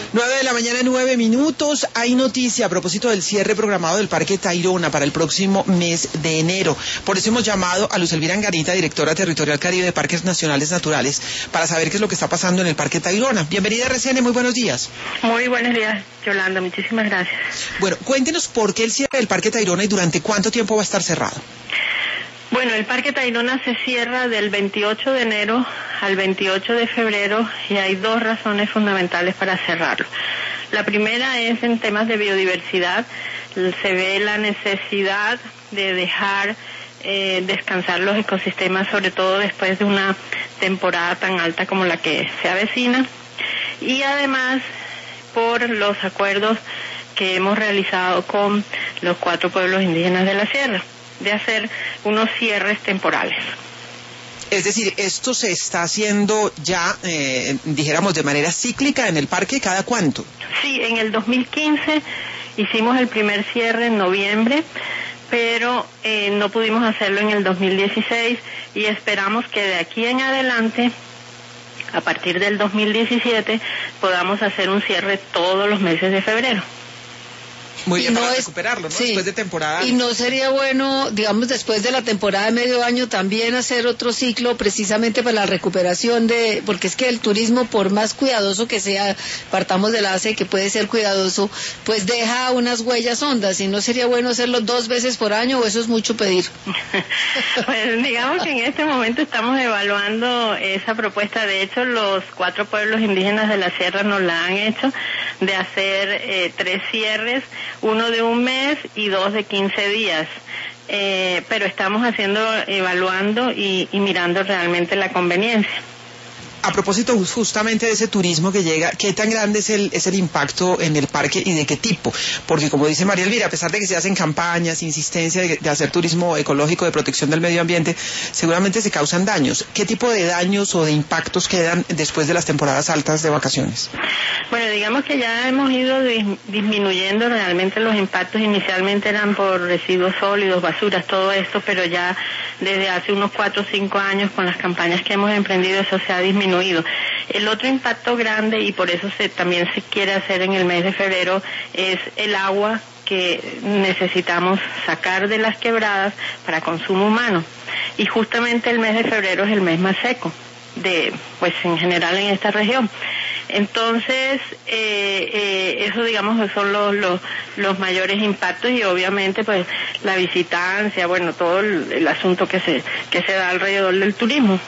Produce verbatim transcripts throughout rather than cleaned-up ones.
Nueve de la mañana, nueve minutos. Hay noticia a propósito del cierre programado del Parque Tayrona para el próximo mes de enero. Por eso hemos llamado a Luz Elvira Angarita, directora territorial Caribe de Parques Nacionales Naturales, para saber qué es lo que está pasando en el Parque Tayrona. Bienvenida a R C N, muy buenos días. Muy buenos días, Yolanda, muchísimas gracias. Bueno, cuéntenos por qué el cierre del Parque Tayrona y durante cuánto tiempo va a estar cerrado. Bueno, el Parque Tayrona se cierra del veintiocho de enero al veintiocho de febrero y hay dos razones fundamentales para cerrarlo. La primera es en temas de biodiversidad. Se ve la necesidad de dejar eh, descansar los ecosistemas, sobre todo después de una temporada tan alta como la que se avecina. Y además por los acuerdos que hemos realizado con los cuatro pueblos indígenas de la sierra, de hacer unos cierres temporales. Es decir, esto se está haciendo ya, eh, dijéramos, de manera cíclica en el parque, ¿cada cuánto? Sí, en el dos mil quince hicimos el primer cierre en noviembre, pero eh, no pudimos hacerlo en el dos mil dieciséis y esperamos que de aquí en adelante, a partir del dos mil diecisiete, podamos hacer un cierre todos los meses de febrero. Muy bien, no para es, recuperarlo, ¿no? Sí. Después de temporada. Y no sería bueno, digamos, después de la temporada de medio año también hacer otro ciclo precisamente para la recuperación de, porque es que el turismo, por más cuidadoso que sea, partamos de la base que puede ser cuidadoso, pues deja unas huellas hondas, y no sería bueno hacerlo dos veces por año, o eso es mucho pedir. Pues digamos que en este momento estamos evaluando esa propuesta. De hecho, los cuatro pueblos indígenas de la sierra nos la han hecho, de hacer eh, tres cierres, uno de un mes y dos de quince días, eh, pero estamos haciendo, evaluando y, y mirando realmente la conveniencia. A propósito justamente de ese turismo que llega, ¿qué tan grande es el, es el impacto en el parque y de qué tipo? Porque como dice María Elvira, a pesar de que se hacen campañas, insistencia de, de hacer turismo ecológico, de protección del medio ambiente, seguramente se causan daños. ¿Qué tipo de daños o de impactos quedan después de las temporadas altas de vacaciones? Bueno, digamos que ya hemos ido dis- disminuyendo realmente los impactos. Inicialmente eran por residuos sólidos, basuras, todo esto, pero ya desde hace unos cuatro o cinco años con las campañas que hemos emprendido eso se ha disminuido. El otro impacto grande, y por eso se, también se quiere hacer en el mes de febrero, es el agua que necesitamos sacar de las quebradas para consumo humano. Y justamente el mes de febrero es el mes más seco, de, pues en general en esta región. Entonces, eh, eh, eso digamos son los, los, los mayores impactos, y obviamente pues la visitancia, bueno, todo el, el asunto que se, que se da alrededor del turismo.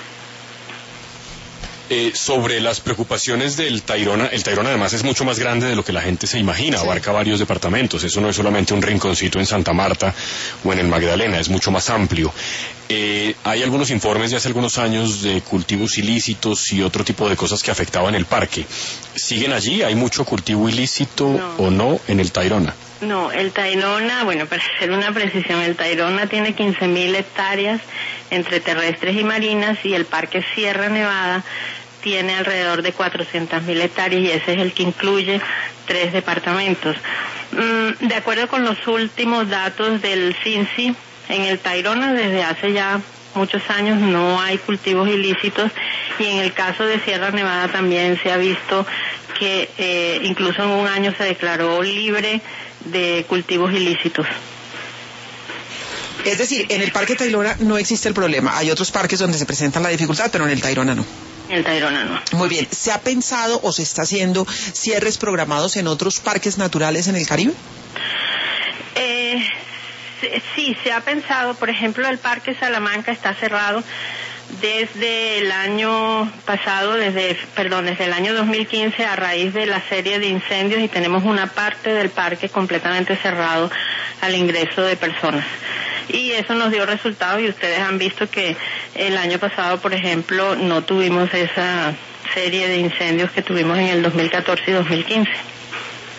Eh, sobre las preocupaciones del Tayrona, el Tayrona además es mucho más grande de lo que la gente se imagina, sí. Abarca varios departamentos, eso no es solamente un rinconcito en Santa Marta o en el Magdalena, es mucho más amplio. Eh, hay algunos informes de hace algunos años de cultivos ilícitos y otro tipo de cosas que afectaban el parque. ¿Siguen allí? ¿Hay mucho cultivo ilícito no. o no en el Tayrona? No, el Tayrona, bueno, para hacer una precisión, el Tayrona tiene quince mil hectáreas entre terrestres y marinas, y el Parque Sierra Nevada tiene alrededor de cuatrocientas mil hectáreas, y ese es el que incluye tres departamentos. Mm, de acuerdo con los últimos datos del CINSI, en el Tayrona desde hace ya muchos años no hay cultivos ilícitos, y en el caso de Sierra Nevada también se ha visto que eh, incluso en un año se declaró libre de cultivos ilícitos. Es decir, en el Parque Tayrona no existe el problema. Hay otros parques donde se presenta la dificultad, pero en el Tayrona no. En el Tayrona no. Muy bien. ¿Se ha pensado o se está haciendo cierres programados en otros parques naturales en el Caribe? Eh, sí, se ha pensado. Por ejemplo, el Parque Salamanca está cerrado desde el año pasado, desde, perdón, desde el año dos mil quince, a raíz de la serie de incendios, y tenemos una parte del parque completamente cerrado al ingreso de personas. Y eso nos dio resultados, y ustedes han visto que el año pasado, por ejemplo, no tuvimos esa serie de incendios que tuvimos en el dos mil catorce y dos mil quince.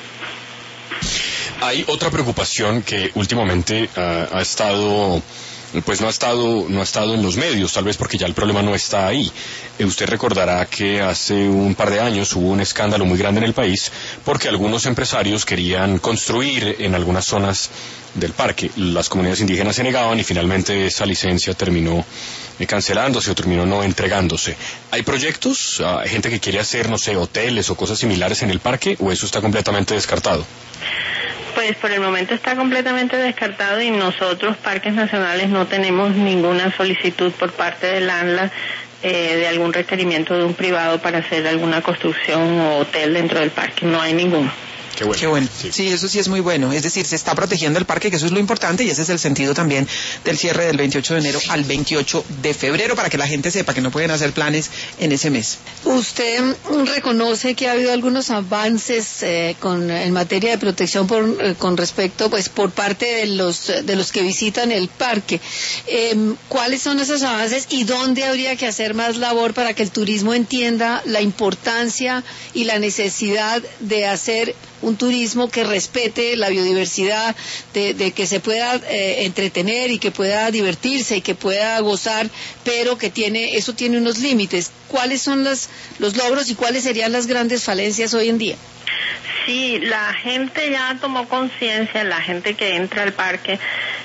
Hay otra preocupación que últimamente uh, ha estado pues no ha estado no ha estado en los medios, tal vez porque ya el problema no está ahí. Eh, usted recordará que hace un par de años hubo un escándalo muy grande en el país porque algunos empresarios querían construir en algunas zonas del parque. Las comunidades indígenas se negaban y finalmente esa licencia terminó eh, cancelándose o terminó no entregándose. ¿Hay proyectos? ¿Hay gente que quiere hacer, no sé, hoteles o cosas similares en el parque o eso está completamente descartado? Pues por el momento está completamente descartado y nosotros, Parques Nacionales, no tenemos ninguna solicitud por parte del ANLA eh, de algún requerimiento de un privado para hacer alguna construcción o hotel dentro del parque. No hay ninguno. Qué bueno. Qué bueno. Sí. sí, eso sí es muy bueno. Es decir, se está protegiendo el parque, que eso es lo importante, y ese es el sentido también del cierre del veintiocho de enero al veintiocho de febrero, para que la gente sepa que no pueden hacer planes en ese mes. ¿Usted reconoce que ha habido algunos avances eh, con, en materia de protección por, eh, con respecto, pues, por parte de los, de los que visitan el parque? Eh, ¿Cuáles son esos avances y dónde habría que hacer más labor para que el turismo entienda la importancia y la necesidad de hacer un turismo que respete la biodiversidad, de, de que se pueda eh, entretener y que pueda divertirse y que pueda gozar, pero que tiene, eso tiene unos límites? ¿Cuáles son las, los logros y cuáles serían las grandes falencias hoy en día? Sí, la gente ya tomó conciencia, la gente que entra al parque,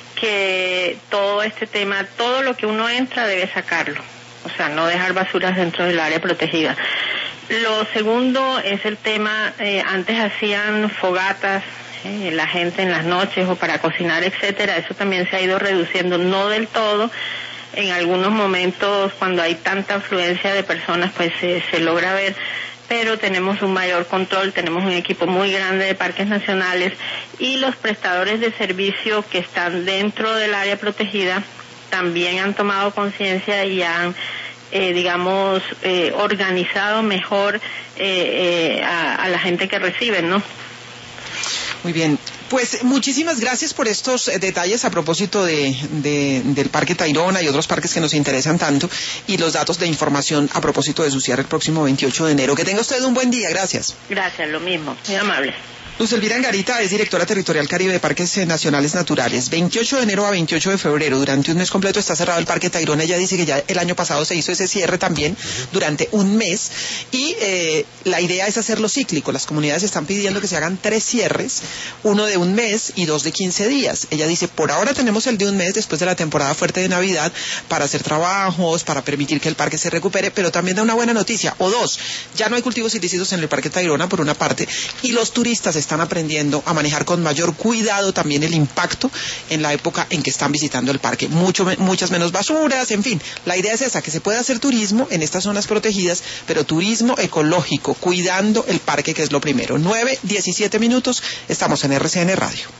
que todo este tema, todo lo que uno entra debe sacarlo, o sea, no dejar basuras dentro del área protegida. Lo segundo es el tema, eh, antes hacían fogatas, eh, la gente en las noches o para cocinar, etcétera, eso también se ha ido reduciendo, no del todo, en algunos momentos cuando hay tanta afluencia de personas pues eh, se logra ver, pero tenemos un mayor control, tenemos un equipo muy grande de parques nacionales y los prestadores de servicio que están dentro del área protegida también han tomado conciencia y han Eh, digamos, eh, organizado mejor eh, eh, a, a la gente que reciben, ¿no? Muy bien. Pues muchísimas gracias por estos eh, detalles a propósito de, de, del Parque Tayrona y otros parques que nos interesan tanto, y los datos de información a propósito de su cierre el próximo veintiocho de enero. Que tenga usted un buen día. Gracias. Gracias, lo mismo. Muy amable. Luz Elvira Angarita es directora territorial Caribe de Parques Nacionales Naturales. veintiocho de enero a veintiocho de febrero, durante un mes completo está cerrado el Parque Tayrona. Ella dice que ya el año pasado se hizo ese cierre también durante un mes y eh, la idea es hacerlo cíclico. Las comunidades están pidiendo que se hagan tres cierres, uno de un mes y dos de quince días. Ella dice, por ahora tenemos el de un mes después de la temporada fuerte de Navidad para hacer trabajos, para permitir que el parque se recupere, pero también da una buena noticia, o dos, ya no hay cultivos ilícitos en el Parque Tayrona por una parte, y los turistas están están aprendiendo a manejar con mayor cuidado también el impacto en la época en que están visitando el parque. Mucho, muchas menos basuras, en fin. La idea es esa, que se pueda hacer turismo en estas zonas protegidas, pero turismo ecológico, cuidando el parque, que es lo primero. nueve, diecisiete minutos, estamos en R C N Radio.